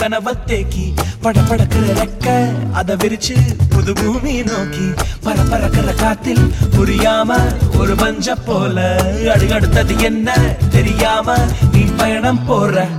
கனவத்தேக்கி படபடக்கிற ரெக்க அத விரிச்சு புது பூமி நோக்கி பரபரக்கிற காத்தில் புரியாம ஒரு பஞ்ச போல அடுத்தது என்ன தெரியாம நீ பயணம் போற